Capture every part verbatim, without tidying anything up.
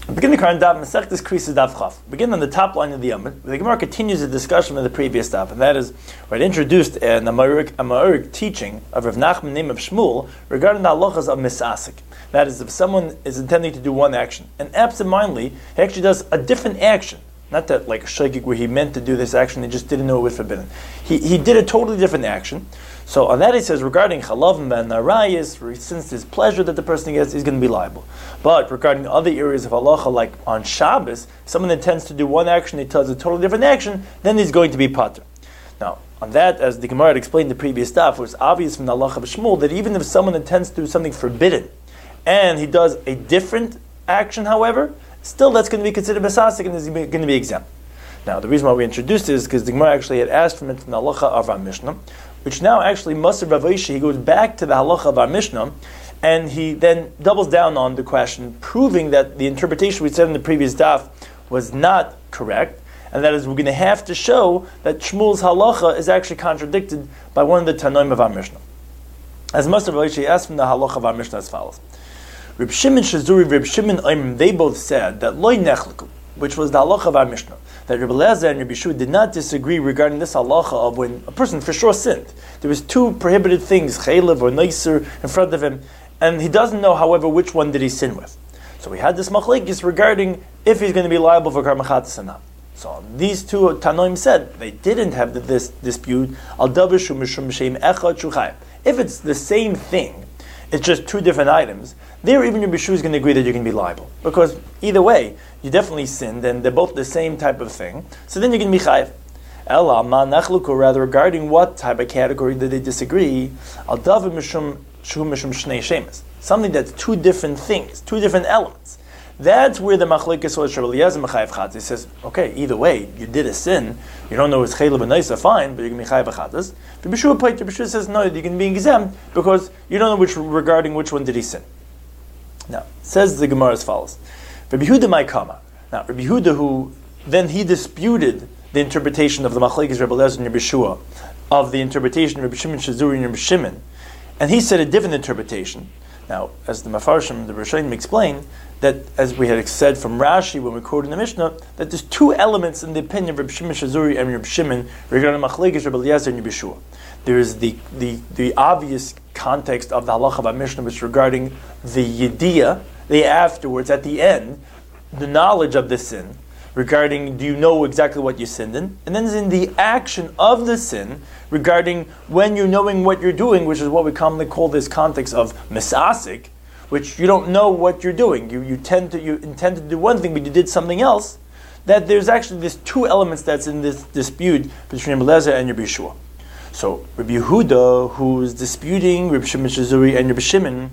Begin the current daf, Masechtas Krisis Daf Chaf. Begin on the top line of the Yamid. The Gemara continues the discussion of the previous daf, and that is, where it introduced an Amaric, Amaric teaching of Rav Nachman name of Shmuel regarding the halachas of misasik. That is, if someone is intending to do one action, and absentmindedly, he actually does a different action. Not that like a shaykik where he meant to do this action, he just didn't know it was forbidden. He he did a totally different action. So on that he says, regarding chalavim and narayis, since there's pleasure that the person gets, he's going to be liable. But regarding other areas of halacha, like on Shabbos, someone intends to do one action, he does a totally different action, then he's going to be pater. Now, on that, as the Gemara had explained in the previous stuff, it was obvious from the halacha of Shmuel that even if someone intends to do something forbidden, and he does a different action, however, still that's going to be considered misasik and is going to be exempt. Now, the reason why we introduced this is because the Gemara actually had asked from it from the halacha of our Mishnah, which now actually Masar Rav Ashi, he goes back to the halacha of our Mishnah, and he then doubles down on the question, proving that the interpretation we said in the previous daf was not correct, and that is we're going to have to show that Shmuel's halacha is actually contradicted by one of the Tanoim of our Mishnah. As Masar Rav Ashi asked from the halacha of our Mishnah as follows. Reb Shimon Shazuri, Reb Shimon Oimrim, they both said that loy nechliku, which was the halacha of our Mishnah, that Rebbe Eliezer and Rebbe Yeshua did not disagree regarding this halacha of when a person for sure sinned. There was two prohibited things, chaylev or noiser, in front of him, and he doesn't know, however, which one did he sin with. So we had this machlekes regarding if he's going to be liable for karmachatas or not. So these two Tanoim said they didn't have this dispute. Al davar shu mishum shem echad shu chayav. If it's the same thing, it's just two different items, there even Rebbe Yeshua is going to agree that you're going to be liable. Because either way, you definitely sinned, and they're both the same type of thing, so then you're going to be chayav. Ela ma nachluku, rather regarding what type of category did they disagree, al davar mishum shu mishum shnei shemes. Something that's two different things, two different elements. That's where the machlekes was Rebbe Eliezer mechayev chatas. He says, okay, either way, you did a sin, you don't know it's chaylev and nicer, fine, but you're going to be chayev chatas. But Bishua point, Bishua says, no, you're going to be exempt because you don't know which regarding which one did he sin. Now, says the Gemara as follows. Rabbi Yehuda my kama. Now, Rabbi Yehuda, who then he disputed the interpretation of the machlekes Rebbe Eliezer and Rebbe Yeshua, of the interpretation of Rebbe Shimon Shazuri and Rebbe Shimon, and he said a different interpretation. Now, as the Mefarshim, the Rishonim explain, that as we had said from Rashi when we quoted in the Mishnah, that there's two elements in the opinion of Rebbe Shimon Shazuri and Rebbe Shimon regarding machlekes Rebbe Eliezer and Rebbe Yeshua. There is the, the, the obvious context of the halacha of our Mishnah, which is regarding the yediyah, the afterwards, at the end, the knowledge of the sin, regarding do you know exactly what you sinned in, and then there's in the action of the sin, regarding when you're knowing what you're doing, which is what we commonly call this context of misasik, which you don't know what you're doing. You you tend to you intend to do one thing, but you did something else. That there's actually these two elements that's in this dispute between Rebbe Eliezer and Rebbe Yeshua. So Rabbi Yehuda, who is disputing Rebbe Shimon Shazuri and Rebbe Shimon,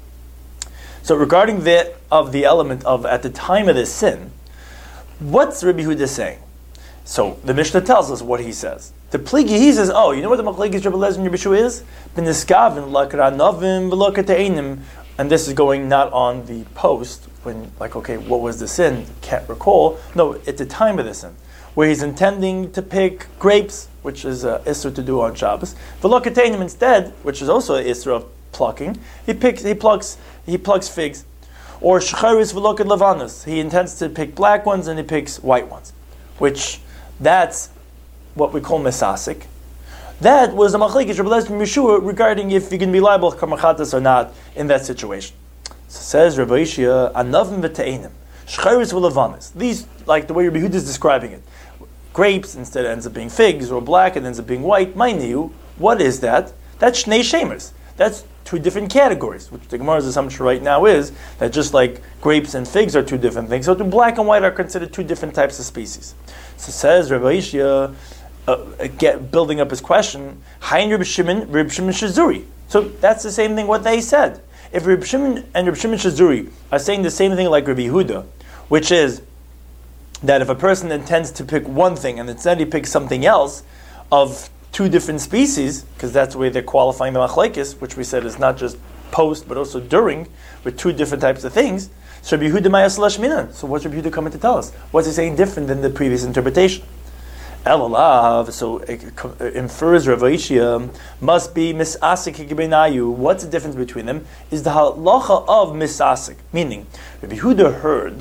so regarding that of the element of at the time of the sin, what's Rabbi Yehuda saying? So the Mishnah tells us what he says. The pligi, he says, oh, you know what the machlekes Rebbe Eliezer and Rebbe Yeshua is? B'niskavin l'karanovim v'lokateinim. And this is going not on the post, when, like, okay, what was the sin? Can't recall. No, at the time of the sin, where he's intending to pick grapes, which is an isser to do on Shabbos. V'lokateinim instead, which is also an isser of plucking, he picks, he plucks, he plucks figs. Or shcharis v'lokat levanos, he intends to pick black ones and he picks white ones, which that's what we call mesasik. That was the machlekes Rebbe Eliezer and Yeshua regarding if you can be liable to karmachatas or not in that situation. So says Rabbi Yishia, anavim v'te'enim, shcharis v'levanos. These, like the way Rabbi Yehuda is describing it, grapes instead ends up being figs, or black and ends up being white. Mind you, what is that? That's shnei shemers. That's two different categories, which the Gemara's assumption right now is that just like grapes and figs are two different things, so black and white are considered two different types of species. So says Rabbi Yishia, Uh, get, building up his question, Hayin Reb Shimon, Reb Shimon Shazuri. So that's the same thing what they said. If Reb Shimon and Reb Shimon Shazuri are saying the same thing like Reb Yehuda, which is that if a person intends to pick one thing and instead he picks something else of two different species, because that's the way they're qualifying the machlekes, which we said is not just post but also during, with two different types of things. So Reb Yehuda Maya Salash Minan. So what's Reb Yehuda coming to tell us? What's he saying different than the previous interpretation? Elalav, so it infers Rav Aishia, must be misasik hikbenayu. What's the difference between them? Is the halacha of misasik, meaning Rabbi Yehuda heard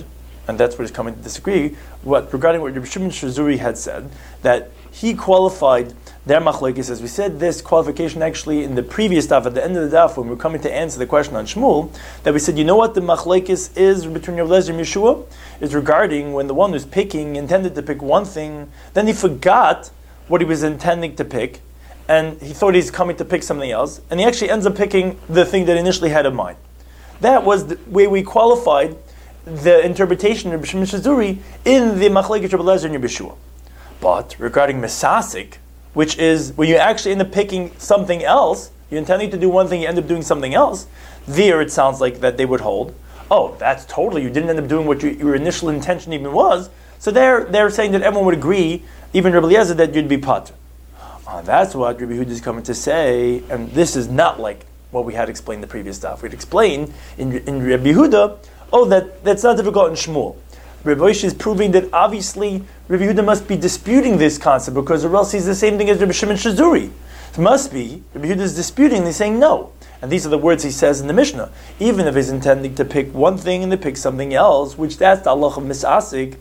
and that's where he's coming to disagree, what regarding what Rabbi Shimon Shazuri had said, that he qualified their machlokes, as we said this qualification actually in the previous daf, at the end of the daf, when we were coming to answer the question on Shmuel, that we said, you know what the machlokes is between Rav Eliezer and Yeshua? Is regarding when the one who's picking intended to pick one thing, then he forgot what he was intending to pick, and he thought he's coming to pick something else, and he actually ends up picking the thing that he initially had in mind. That was the way we qualified the interpretation of Rabbi Shimon Shazuri in the machlokes Rabbi Eliezer and Yeshua. But regarding Mesasik, which is when you actually end up picking something else, you're intending to do one thing, you end up doing something else, there it sounds like that they would hold, oh, that's totally, you didn't end up doing what you, your initial intention even was, so they're, they're saying that everyone would agree, even Rabbi Eliezer, that you'd be pater. Uh, that's what Rabbi Yehuda is coming to say, and this is not like what we had explained the previous stuff. We'd explain in, in Rabbi Yehuda, oh, that, that's not difficult in Shmuel. Rabbi Moshe is proving that obviously Rabbi Yehuda must be disputing this concept because or else he's the same thing as Rabbi Shimon Shazuri. It must be Rabbi Yehuda is disputing and he's saying no. And these are the words he says in the Mishnah. Even if he's intending to pick one thing and to pick something else, which that's the halach of Misasik.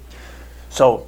So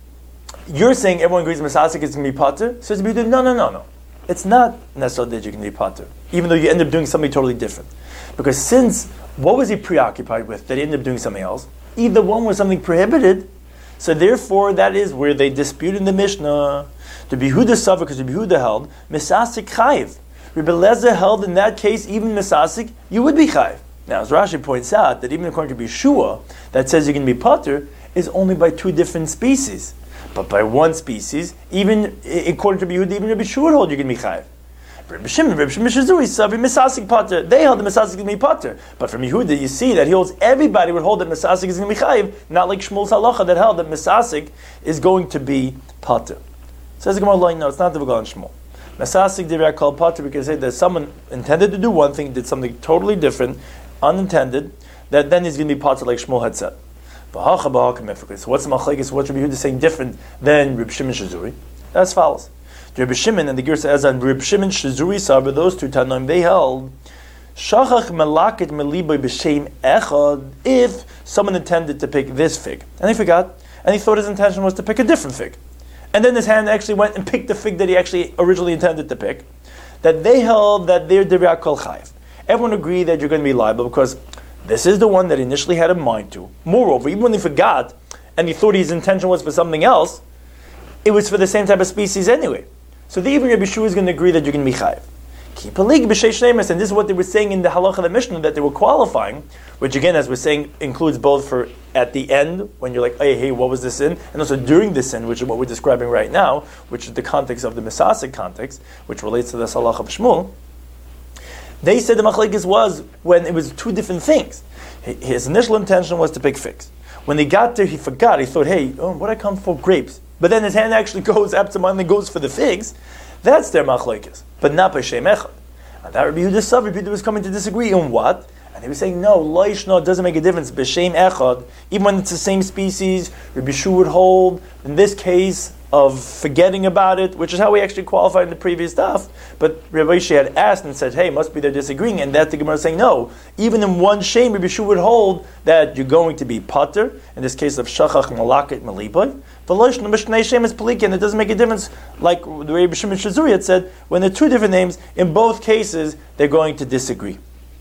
you're saying everyone agrees Misasik is going to be pater? Says Rabbi Yehuda, no, no, no, no. It's not necessarily that you're going to be pater, even though you end up doing something totally different. Because since, what was he preoccupied with that he ended up doing something else? Either one was something prohibited, so therefore that is where they dispute in the Mishnah. The Yehuda suffered because the Yehuda held Misasik chayiv. Rabbi Eliezer held in that case, even Misasik, you would be chayiv. Now, as Rashi points out, that even according to Yeshua, that says you can be pater, is only by two different species. But by one species, even according to Yehuda, even Rabbi Yeshua hold you can be chayiv. Rabbi Shimon, Rabbi Shimon Shazuri, Savi Misasik pater. They held the Misasik is going to be pater. But from Yehuda, you see that he holds everybody would hold that Misasik is going to be chayiv, not like Shmuel's halacha that held that Misasik is going to be pater. Says the Gemara, no, it's not difficult on Shmuel. Misasik divrei called pater because they say that someone intended to do one thing, did something totally different, unintended, that then he's going to be pater like Shmuel had said. So what's the machlekes? What's Rabbi Yehuda saying different than Rabbi Shimon Shazuri? As follows. Rabbi Shimon and the Girsa Ezan, Rabbi Shimon Shazuri Saber, those two Tanoim, they held Shachach Malaket Meliboy B'Shem Echad, if someone intended to pick this fig, and he forgot, and he thought his intention was to pick a different fig, and then his hand actually went and picked the fig that he actually originally intended to pick, that they held that they're Divrei Kol Chayiv. Everyone agreed that you're going to be liable because this is the one that he initially had in mind to. Moreover, even when he forgot, and he thought his intention was for something else, it was for the same type of species anyway. So the even Rabbi Yeshua is going to agree that you're going to be chayiv. Keep a league b'sheish neimus, and this is what they were saying in the halacha of the Mishnah that they were qualifying, which again, as we're saying, includes both for at the end when you're like, hey, hey, what was this sin, and also during the sin, which is what we're describing right now, which is the context of the Misasik context, which relates to the halacha of Shmuel. They said the machlekes was when it was two different things. His initial intention was to pick figs. When he got there, he forgot. He thought, hey, oh, what I come for grapes. But then his hand actually goes absentmindedly goes for the figs. That's their machlekes, but not by Shem Echad. And that Rabbi Yehuda Sav, Rabbi Yehuda was coming to disagree in what? And he was saying, no, Loishno doesn't make a difference. B'Shem Echad, even when it's the same species, Rabbi Yeshua would hold, in this case, of forgetting about it, which is how we actually qualified in the previous stuff. But Rabbi Yeshua had asked and said, hey, must be they're disagreeing. And that the Gemara is saying, no, even in one shame, Rabbi Yeshua would hold that you're going to be pater, in this case of Shachach Malaket Maliboy. V'loishno B'shnei Shem is Peliki, and it doesn't make a difference, like the way Rabbi Shimon Shazuri had said, when there are two different names, in both cases, they're going to disagree.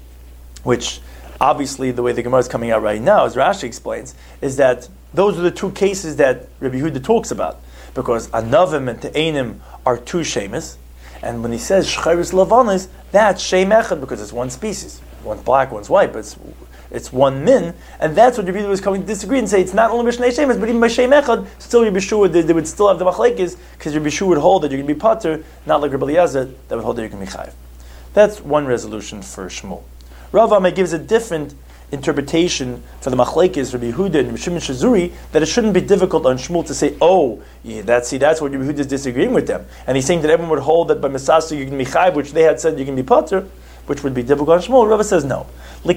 Which, obviously, the way the Gemara is coming out right now, as Rashi explains, is that those are the two cases that Rabbi Yehuda talks about. Because Anavim and Te'enim are two shemis, and when he says Shchayris Lavanis, that's Shem Echad because it's one species. One's black, one's white, but it's, it's one min, and that's what Rabbi Yehuda was coming to disagree and say it's not only B'Shnei Shemis, but even by Shem Echad, still Rabbi Yeshua, they, they would still have the machlekes, because Rabbi Yeshua would hold that you're going to be pater, not like Rabbi Eliezer, that would hold that you're going to be chayiv. That's one resolution for Shmuel. Rav Amay gives a different interpretation for the machlekes Rabbi Yehuda and Rabbi Shimon Shazuri, that it shouldn't be difficult on Shmuel to say, oh, yeah, that's see, that's what Rabbi Yehuda is disagreeing with them, and he's saying that everyone would hold that by Misasa you can be chayiv, which they had said you can be pater, which would be difficult on Shmuel. Rava says no.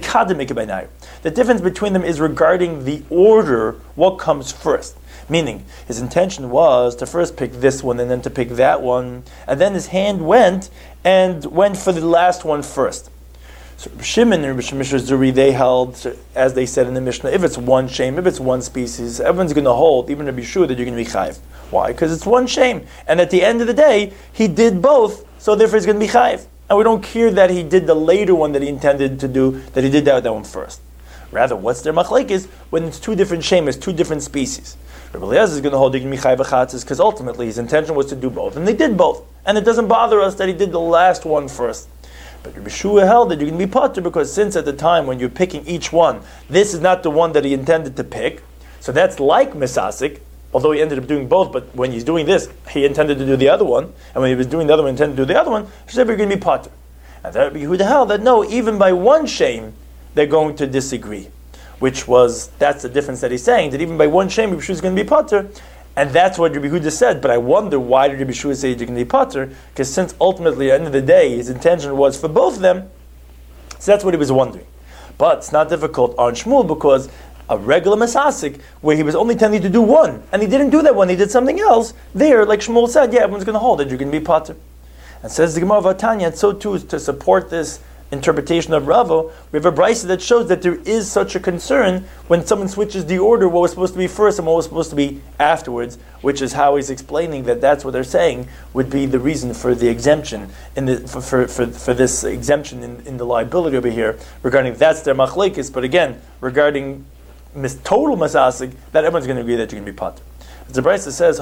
The difference between them is regarding the order, what comes first. Meaning, his intention was to first pick this one and then to pick that one, and then his hand went and went for the last one first. So Shimon and Mishra Zuri, they held, as they said in the Mishnah, if it's one shame, if it's one species, everyone's going to hold, even to be sure that you're going to be chayiv. Why? Because it's one shame. And at the end of the day, he did both, so therefore he's going to be chayiv. And we don't care that he did the later one that he intended to do, that he did that, that one first. Rather, what's their machlekes when it's two different shemes, two different species? Rabbi Eliezer is going to hold you're going to be chayiv b'chatzis because ultimately his intention was to do both. And they did both. And it doesn't bother us that he did the last one first. But Rabbi Shua held that you're going to be potter because since at the time when you're picking each one, this is not the one that he intended to pick. So that's like Misasik, although he ended up doing both, but when he's doing this, he intended to do the other one. And when he was doing the other one, he intended to do the other one. So you're going to be potter. And that Rabbi Yehuda held that no, even by one shame, they're going to disagree. Which was, that's the difference that he's saying, that even by one shame, Rabbi Shua is going to be potter. And that's what Rabbi Yehuda said. But I wonder, why did Rabbi Shua say you're going to be potter? Because since ultimately, at the end of the day, his intention was for both of them, so that's what he was wondering. But it's not difficult on Shmuel because a regular Masasik, where he was only intending to do one, and he didn't do that one, he did something else, there, like Shmuel said, yeah, everyone's going to hold it, you're going to be potter. And says the Gemara of Tanya, and so too, to support this interpretation of Rava, we have a brisa that shows that there is such a concern when someone switches the order, what was supposed to be first and what was supposed to be afterwards, which is how he's explaining that that's what they're saying would be the reason for the exemption, in the, for, for, for, for this exemption in, in the liability over here, regarding that's their machlekes, but again, regarding mis, total masasik, that everyone's going to agree that you're going to be potter. As the brisa says,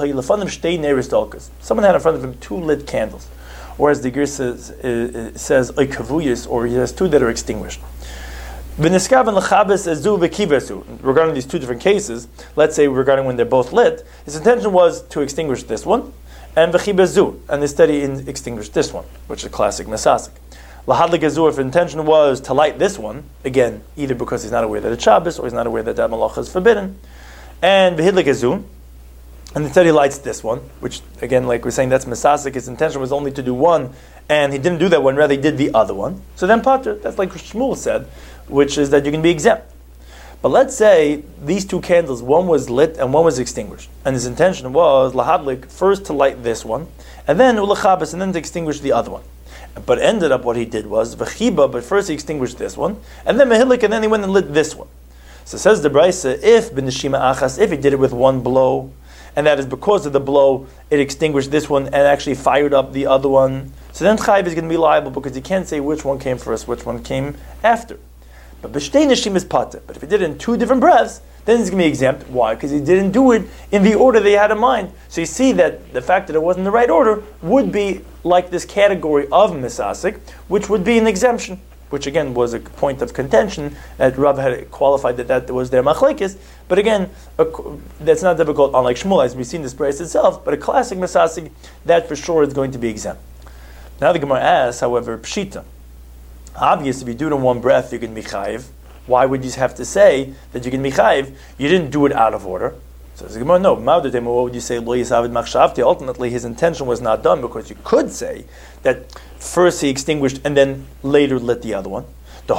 someone had in front of him two lit candles. Or as the Ger says, uh, says oikavuyas, or he has two that are extinguished. Regarding these two different cases, let's say regarding when they're both lit, his intention was to extinguish this one, and v'chibezu, and instead he extinguished this one, which is a classic masasik. Lahadlik azur, if intention was to light this one, again, either because he's not aware that it's Shabbos, or he's not aware that that malacha is forbidden, and v'hidlik azur, and instead he lights this one, which again, like we're saying, that's Masasik. His intention was only to do one, and he didn't do that one, rather he did the other one. So then Pater, that's like Shmuel said, which is that you can be exempt. But let's say these two candles, one was lit and one was extinguished. And his intention was, Lahadlik, first to light this one, and then Ulachabas, and then to extinguish the other one. But ended up what he did was, V'chiba, but first he extinguished this one, and then Mehillik, and then he went and lit this one. So says the Brisa, if B'neshima Achas, if he did it with one blow, and that is because of the blow, it extinguished this one and actually fired up the other one. So then Chayiv is going to be liable because you can't say which one came first, which one came after. But B'shtei Neshim is Pater. But if he did it in two different breaths, then he's going to be exempt. Why? Because he didn't do it in the order they had in mind. So you see that the fact that it wasn't the right order would be like this category of Misasik, which would be an exemption. Which again was a point of contention that Rav had qualified that that was their machlekes. But again, a, that's not difficult, unlike Shmuel, as we've seen this price itself. But a classic masasik, that for sure is going to be exempt. Now the Gemara asks, however, pshita. Obviously, if you do it in one breath, you can be chayiv. Why would you have to say that you can be chayiv? You didn't do it out of order. So the Gemara, no. What would you say? Lo yisavid machshavti. Ultimately, his intention was not done because you could say that first he extinguished and then later lit the other one. His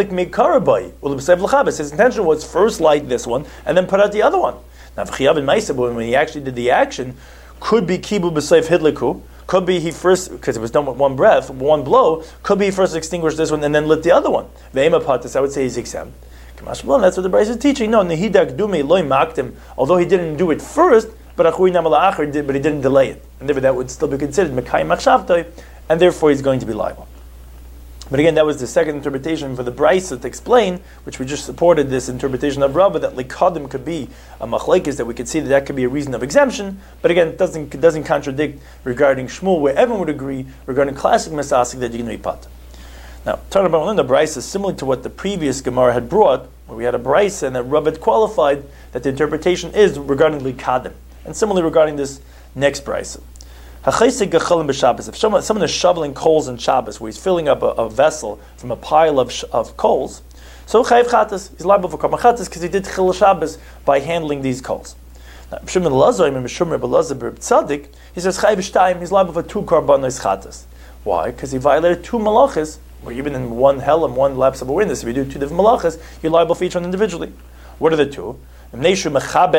intention was first light this one and then put out the other one. Now, when he actually did the action, could be kibul b'seif hidliku, could be he first, because it was done with one breath, one blow, could be he first extinguished this one and then lit the other one. Ve'ema patis, I would say he's exempt. That's what the Brisa is teaching. No, nehidak dume loy maktim, although he didn't do it first, but achui namal achar did, but he didn't delay it, and therefore that would still be considered mekai machshavtoi, and therefore he's going to be liable. But again, that was the second interpretation for the Brisa to explain, which we just supported this interpretation of Rabbah, that likadim could be a machlekes, that we could see that that could be a reason of exemption. But again, it doesn't it doesn't contradict regarding Shmuel, where everyone would agree regarding classic masasik that you're going to be pat. Now, talking about the Brisa is similar to what the previous Gemara had brought, where we had a Brisa and that Rabbah had qualified that the interpretation is regarding likadim, and similarly regarding this next Brisa. If someone, someone is shoveling coals in Shabbos, where he's filling up a, a vessel from a pile of, sh- of coals, so chayiv chatas, he's liable for karma chatas because he did chil Shabbos by handling these coals. Now, Shimon Elazar, he says chayiv shtayim, he's liable for two karbanos chatas. Why? Because he violated two malachas, or even in one hell and one lapse of a witness. If you do two different malachas, you're liable for each one individually. What are the two?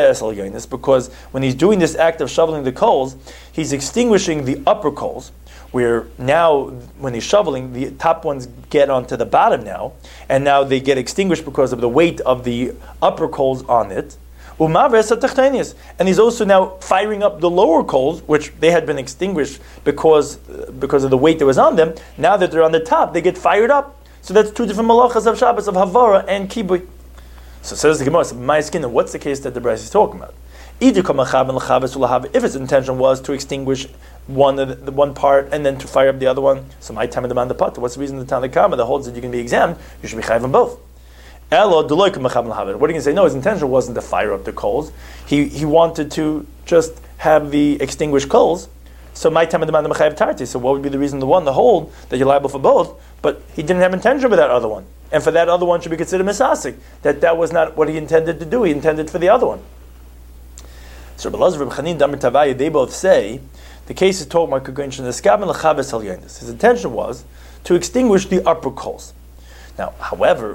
Because when he's doing this act of shoveling the coals, he's extinguishing the upper coals, where now when they're shoveling, the top ones get onto the bottom now, and now they get extinguished because of the weight of the upper coals on it. And he's also now firing up the lower coals, which they had been extinguished because, because of the weight that was on them. Now that they're on the top, they get fired up. So that's two different malachas of Shabbos, of Havara and Kibui. So says the Gemara, my skin, and what's the case that the Bryce is talking about? If its intention was to extinguish one of the one part and then to fire up the other one, so my time of demand the pot. What's the reason the Tanna Kama that holds that you can be examined? You should be chayav on both. What are you going to say? No, his intention wasn't to fire up the coals. He he wanted to just have the extinguished coals. So my time of demand the chayav tarti. So what would be the reason the one the hold that you're liable for both? But he didn't have intention for that other one, and for that other one should be considered misasik. That that was not what he intended to do. He intended for the other one. So they both say the case is told by his intention was to extinguish the upper coals. Now, however,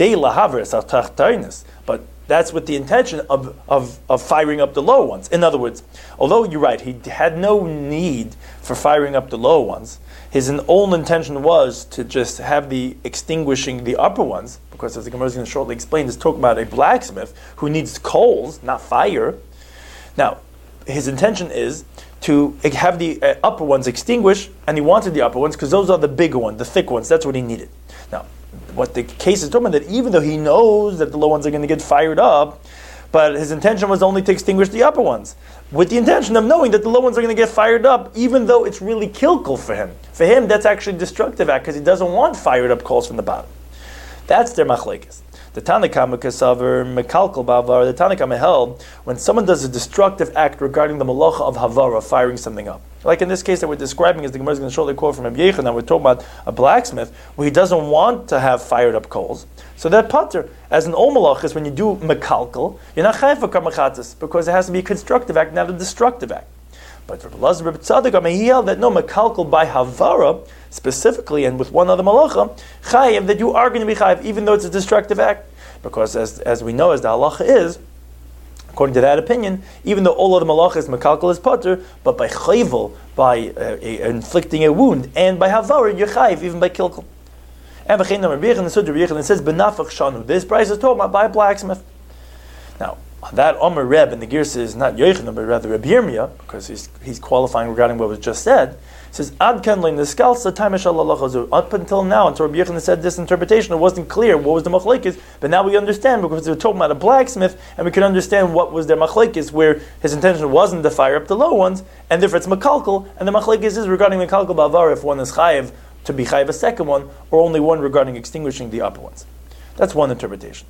but that's with the intention of, of, of firing up the lower ones. In other words, although you're right, he had no need for firing up the lower ones, his own intention was to just have the extinguishing the upper ones, because as the Gemara is going to shortly explain, this talk about a blacksmith who needs coals, not fire. Now, his intention is to have the uh, upper ones extinguished, and he wanted the upper ones because those are the bigger ones, the thick ones. That's what he needed. Now, what the case is talking about, that even though he knows that the low ones are going to get fired up, but his intention was only to extinguish the upper ones, with the intention of knowing that the low ones are going to get fired up, even though it's really kilkul for him. For him, that's actually destructive act because he doesn't want fired up coals from the bottom. That's their machlekes. The Tanna Kama Kasaver Mekalkal Bavar, the Tanna Kama held when someone does a destructive act regarding the malacha of Havara, firing something up. Like in this case that we're describing, as the Gemara is going to shortly quote from Rabbi Yechon, now we're talking about a blacksmith where he doesn't want to have fired up coals. So that pater, as an ol malachas, when you do Mekalkal, you're not chayav for karmachatas because it has to be a constructive act, not a destructive act. But Rabbi Lazar Rabbi Tzadok, he held that no Mekalkal by Havara, specifically and with one other malacha, chayav, that you are going to be chayav even though it's a destructive act. Because as as we know, as the halacha is, according to that opinion, even though all of the malacha is mekalkal is potter, but by chayvel, by uh, a, inflicting a wound, and by havara, you're chayiv, even by kilkal. And v'chein Rabbi Yechon, the Sudra Rabbi Yechon, it says benafach shanu. This price is told about by a blacksmith. Now, that Omer Reb in the Girsa is not Yochanan, but rather Reb Yirmiyah, because he's he's qualifying regarding what was just said. It says Ad Ken Lein Niskalsa Time Shalalach. Up until now, until Rabbi Yochanan said this interpretation, it wasn't clear what was the machlekes, but now we understand because they were talking about a blacksmith, and we can understand what was their machlekes, where his intention wasn't to fire up the low ones, and therefore it's makalkal, and the machlekes is regarding makalkal ba'avar if one is chayiv to be chayiv a second one, or only one regarding extinguishing the upper ones. That's one interpretation.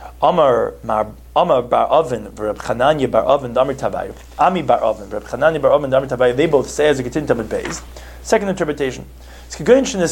Amar Amar bar Avin, Reb Chananya bar Avin, Damir Tabayu, Ami bar Avin, Reb Chananya bar Avin, Damir Tabayu. They both say as a continued Tamid Beis. Second interpretation: His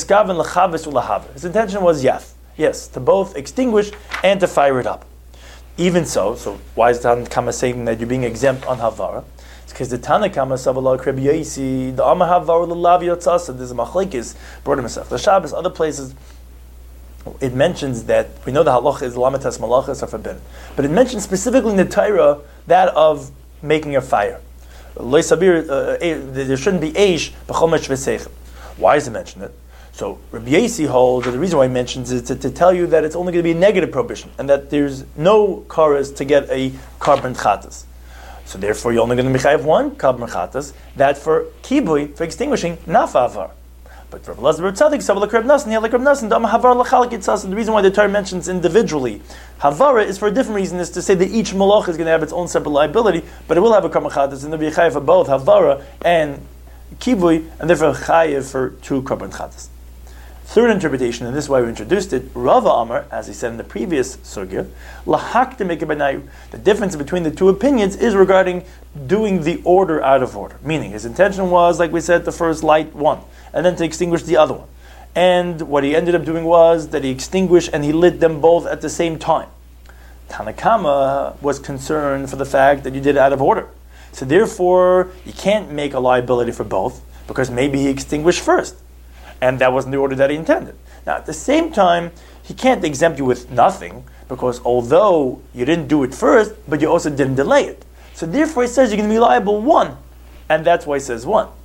intention was yes, yes, to both extinguish and to fire it up. Even so, so why is Tanna Kama saying that you're being exempt on Havara? It's because the Tanna Kama Savala Kreb Yaisi, the Amar Havara L'Lav Yotzasa. There's a machlekes brought himself. The Shabbos, other places. It mentions that we know the halacha is lamitas malachas are forbidden, but it mentions specifically in the Torah that of making a fire. There shouldn't be eish b'chomesh v'seichem. Why does it mention it? So Rabbi Yasi holds that the reason why he mentions it is to, to tell you that it's only going to be a negative prohibition and that there's no karas to get a carbon chatas. So therefore, you're only going to be chayav one carbon chatas. That for kibui, for extinguishing, not for avar. But Rabbi Lazar Tzaddik, Sabbalah Kreb Nasan, Yalek Kreb Nasan, Dama Havar Lachalik Yitzas. The reason why the Torah mentions individually Havara is for a different reason, is to say that each malach is going to have its own separate liability, but it will have a karmachatas, and there will be a chayav for both Havara and Kivui, and therefore a chayav for two karban chatas. Third interpretation, and this is why we introduced it, Rava Amar, as he said in the previous sugya, lahak to the difference between the two opinions is regarding doing the order out of order. Meaning, his intention was, like we said, to first light one, and then to extinguish the other one. And what he ended up doing was that he extinguished and he lit them both at the same time. Tanna Kama was concerned for the fact that you did it out of order. So therefore, you can't make a liability for both, because maybe he extinguished first. And that wasn't the order that he intended. Now, at the same time, he can't exempt you with nothing, because although you didn't do it first, but you also didn't delay it. So therefore, he says you're going to be liable one. And that's why he says one.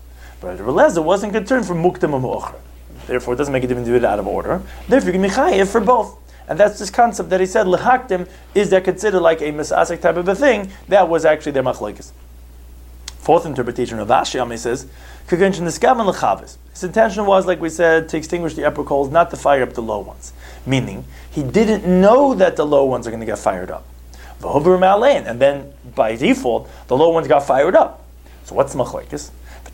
But Rebbe Lezer wasn't concerned for muktam and mu'achar. Therefore, it doesn't make a difference to do it out of order. Therefore, you can be chayiv for both. And that's this concept that he said, lehaktim, is that considered like a misasek type of a thing? That was actually their machlokes. Fourth interpretation of Rashi, Ami says, his intention was, like we said, to extinguish the upper coals, not to fire up the low ones. Meaning, he didn't know that the low ones are going to get fired up. And then, by default, the low ones got fired up. So what's the machlokes?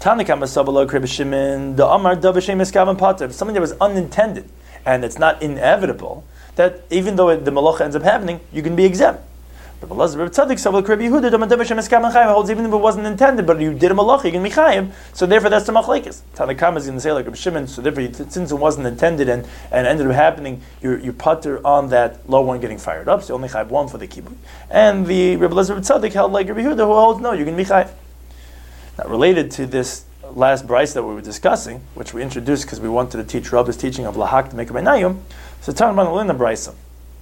Something that was unintended, and it's not inevitable, that even though it, the malacha ends up happening, you can be exempt. But holds even if it wasn't intended, but you did a malacha, you can be chayim. So therefore, that's the machlekes. Tanakama is going to say like Reb Shimon. So therefore, since it wasn't intended and, and ended up happening, you you putter on that low one getting fired up. So you only chayim one for the kibbutz. And the Reb Elazar Tzaddik held like Reb Yehuda, who holds no, you can be chayim. Now, related to this last brayso that we were discussing, which we introduced because we wanted to teach Rabbi's teaching of lahak to make a benayim. So talking about the brayso.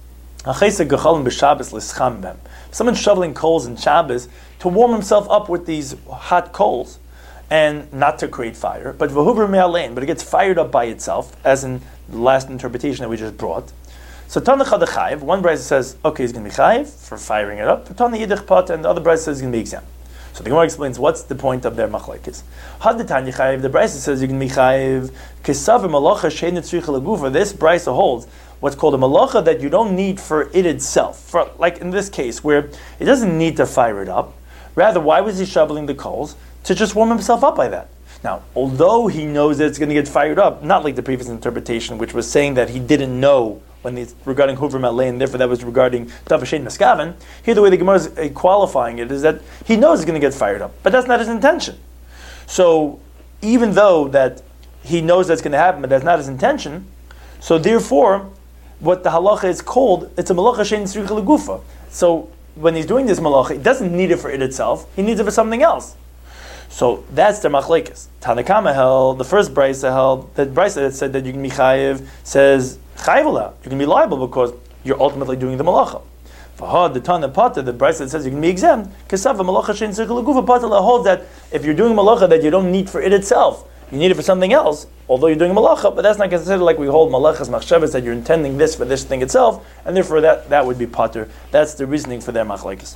Someone's shoveling coals in Shabbos to warm himself up with these hot coals and not to create fire, but but it gets fired up by itself, as in the last interpretation that we just brought. So Tanach Chayiv, one brayso says, okay, he's going to be Chayiv for firing it up, Tanach Yidich Pat, and the other brayso says he's going to be exempt. So the Gemara explains what's the point of their machlekes. Hadetanya Chayiv, the brayso says you can be Chayiv, Kesav Malacha Shein Tzricha Lagufa. This brayso holds what's called a malacha that you don't need for it itself. For, like in this case, where it doesn't need to fire it up. Rather, why was he shoveling the coals? To just warm himself up by that. Now, although he knows that it's going to get fired up, not like the previous interpretation, which was saying that he didn't know when it's regarding Huver Malay, and therefore that was regarding Davashen Meskaven. Here, the way the Gemara is uh, qualifying it is that he knows it's going to get fired up, but that's not his intention. So, even though that he knows that's going to happen, but that's not his intention, so therefore, what the halacha is called, it's a malacha shein tzricha legufa. So when he's doing this malacha, he doesn't need it for it itself, he needs it for something else. So that's the machlekes. Tanakama held, the first brayso held, that brayso that said that you can be chayiv, says chayiv, you can be liable because you're ultimately doing the malacha. Fahad, the Tana Pata, the brayso that says you can be exempt, Kesava malacha shein tzricha legufa, Pata holds that if you're doing malacha that you don't need for it itself, you need it for something else, although you're doing a malacha, but that's not considered like we hold malachas machshavas, that you're intending this for this thing itself, and therefore that, that would be pater. That's the reasoning for their machlekes.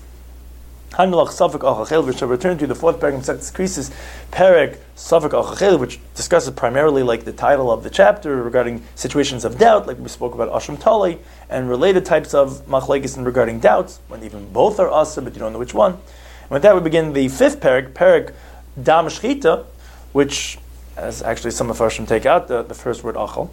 Return to the fourth paragraph of Krisis, Perek Safek Achachel, which discusses primarily like the title of the chapter regarding situations of doubt, like we spoke about Ashram Tali, and related types of machlekes and regarding doubts, when even both are asa, but you don't know which one. And with that we begin the fifth Perek, Perek Dam Shchita, which as actually some of us take out the, the first word achal,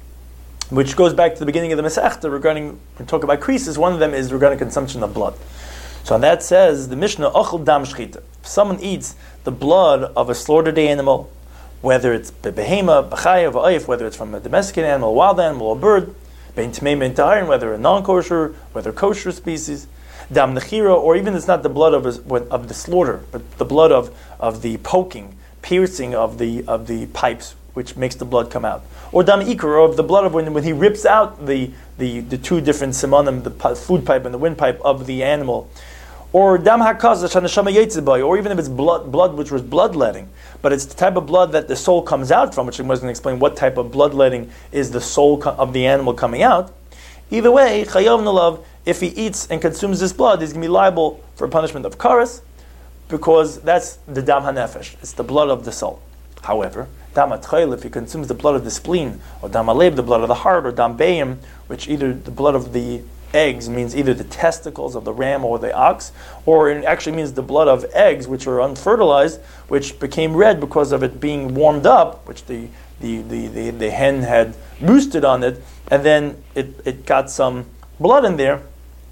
which goes back to the beginning of the Masechta regarding, when we talk about creases, one of them is regarding consumption of blood. So that says, the Mishnah, achal dam shchita. If someone eats the blood of a slaughtered animal, whether it's behema, b'chaya, v'ayif, whether it's from a domesticated animal, a wild animal, a bird, bein tmei, bein taharin, whether a non-kosher, whether kosher species, dam nechira, or even it's not the blood of, a, of the slaughter, but the blood of, of the poking, piercing of the of the pipes, which makes the blood come out, or dam ikar, or of the blood of when, when he rips out the, the, the two different simonim, the food pipe and the windpipe of the animal, or dam hakazash haneshama yetzibay, or even if it's blood blood which was bloodletting, but it's the type of blood that the soul comes out from, which I was going to explain what type of bloodletting is the soul co- of the animal coming out. Either way, chayav nalav, if he eats and consumes this blood, he's going to be liable for a punishment of karas, because that's the dam hanefesh, it's the blood of the soul. However, dam atchayil, if he consumes the blood of the spleen, or dam aleb, the blood of the heart, or dam beim, which either the blood of the eggs means either the testicles of the ram or the ox, or it actually means the blood of eggs which are unfertilized, which became red because of it being warmed up, which the the, the, the, the hen had roosted on it, and then it, it got some blood in there.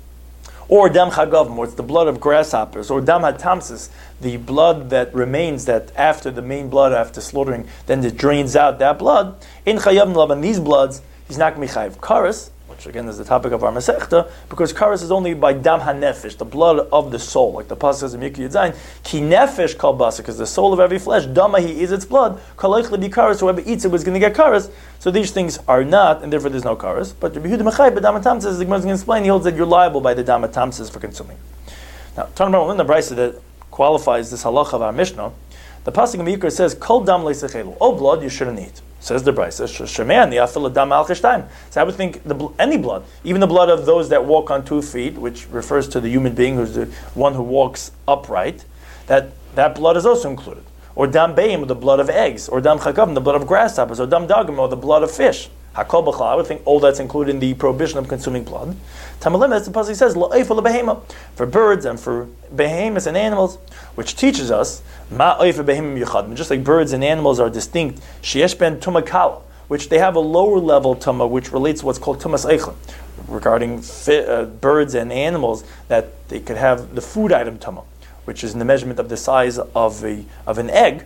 Or dam chagavim, or it's the blood of grasshoppers, or dam hatamsis, the blood that remains that after the main blood, after slaughtering, then it drains out that blood. In chayavim lav, and these bloods, he's not going to be chayav karas, which again is the topic of our Masechta, because karas is only by dam hanefesh, the blood of the soul, like the pasuk says in Mikra Yudzayin, ki nefesh kol basa, because the soul of every flesh, dama he is its blood, kaleich lebi karas, whoever eats it was going to get karas. So these things are not, and therefore there's no karas. But Rabbi Yehuda Mechai, but dam hatamsis, as the Gemara is going to explain, he holds that you're liable by the dam hatamsis for consuming. Now, talking about one of the brayso that qualifies this halacha of our Mishnah, The pasuk in Yikra says, "Kol dam leisechelu." All blood you shouldn't eat. Says the Brisa, "Shemean yafil dam al cheshtaim." So I would think the, any blood, even the blood of those that walk on two feet, which refers to the human being who's the one who walks upright, that that blood is also included. Or dam beim, the blood of eggs, or dam chakavim, the blood of grasshoppers, or dam dagim, or the blood of fish. Hakol b'chal, I would think all that's included in the prohibition of consuming blood. Tamalim, as the pasuk says, la'oifel behema, for birds and for behemoths and animals, which teaches us ma oifer behemim yuchad. Just like birds and animals are distinct, sheyesh ben tumakala, which they have a lower level tuma, which relates to what's called tumas eichlin, regarding fi- uh, birds and animals, that they could have the food item tuma, which is in the measurement of the size of a of an egg,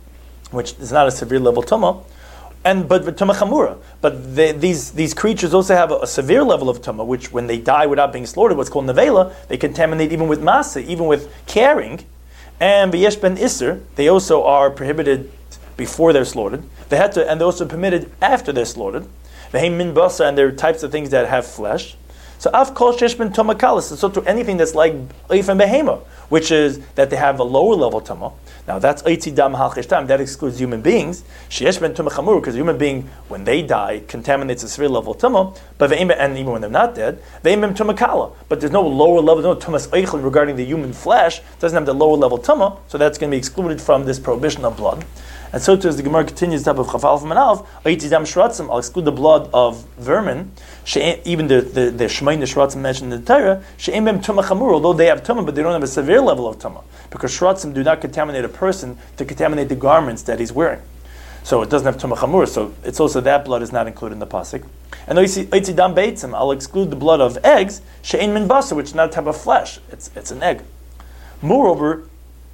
which is not a severe level tuma. And but tuma chamura, but they, these these creatures also have a, a severe level of tuma, which when they die without being slaughtered, what's called nevela, they contaminate even with masa, even with carrying. And b'yesh ben iser, they also are prohibited before they're slaughtered. They had to, and they're also permitted after they're slaughtered. V'heim min basa, and they're types of things that have flesh. So af kol shesh ben tuma kalas, so to anything that's like oif and behema, which is that they have a lower level tuma. Now that's oitzi dam hal cheshtam, that excludes human beings. Sheyesh ben tuma chamur, because a human being, when they die, contaminates a severe level tuma. But and even when they're not dead, ve'im ben tuma kala. But there's no lower level, no tumas eichlin regarding the human flesh. Doesn't have the lower level tuma, so that's going to be excluded from this prohibition of blood. And so too, as the Gemara continues, top of Chafal from Manalv, oitzi dam shratzim, I'll exclude the blood of vermin. Even the the the shmein the shratzim mentioned in the Torah, she'im ben tuma chamur, although they have tuma, but they don't have a severe level of tuma, because shratzim do not contaminate a person to contaminate the garments that he's wearing. So it doesn't have tuma chamur. So it's also that blood is not included in the pasuk. And oitzi dam beitzim, I'll exclude the blood of eggs, she'in min basa, which is not a type of flesh. It's it's an egg. Moreover,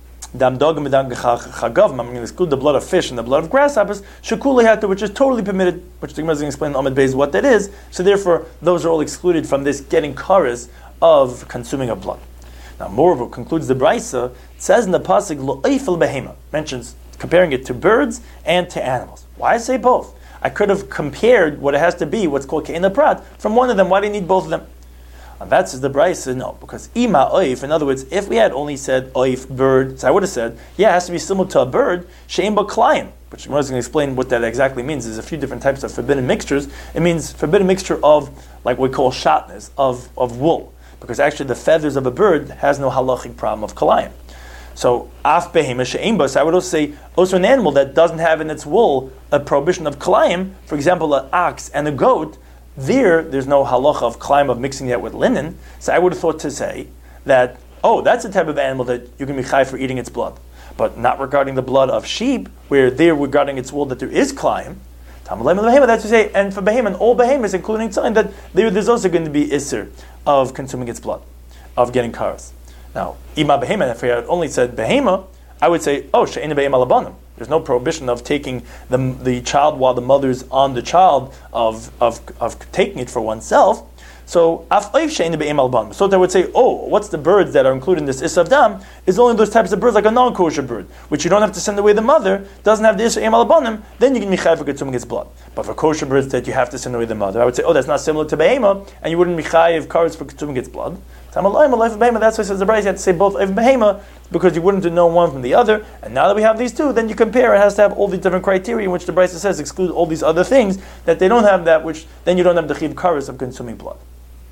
dam dogim and dam chagavim, I'm going to exclude the blood of fish and the blood of grasshoppers, shekuli hata, which is totally permitted, which the Gemara is going to explain in Amud Beis what that is. So therefore, those are all excluded from this getting karas of consuming of blood. Now, moreover, concludes the Brisa, it says in the pasuk lo'eifel behema, mentions comparing it to birds and to animals. Why say both? I could have compared what it has to be, what's called ke'ina prat, from one of them. Why do you need both of them? And that says the Brisa, no, because ima oif, in other words, if we had only said oif, bird, so I would have said, yeah, it has to be similar to a bird, she'im b'klayim, which I was going to explain what that exactly means. There's a few different types of forbidden mixtures. It means forbidden mixture of, like we call shatnez, of, of wool, because actually the feathers of a bird has no halachic problem of kalayim. So, af behema she'im bas, I would also say, also an animal that doesn't have in its wool a prohibition of kalayim, for example, an ox and a goat, There, there's no halacha of climb of mixing that with linen. So I would have thought to say that, oh, that's a type of animal that you can be chai for eating its blood. But not regarding the blood of sheep, where there regarding its wool that there is climb. That's to say, and for behemoth, all behemoths, including something that there, there's also going to be isser of consuming its blood, of getting karas. Now, ima behemoth, if I had only said behemoth, I would say, oh, she'ena behem alabanim. There's no prohibition of taking the the child while the mother's on the child, of of of taking it for oneself. So af oif she'ena behem alabanim. So they would say, oh, what's the birds that are included in this isav dam? Is only those types of birds, like a non-kosher bird, which you don't have to send away the mother, doesn't have the isser behem alabanim. Then you can be chayv for consuming its blood. But for kosher birds that you have to send away the mother, I would say, oh, that's not similar to behema, and you wouldn't be chayv kares for consuming its blood. That's why it says the Brisa, you have to say both of behema, because you wouldn't know one from the other. And now that we have these two, then you compare. It has to have all these different criteria, in which the Brisa says exclude all these other things that they don't have that, which then you don't have the chiv kares of consuming blood.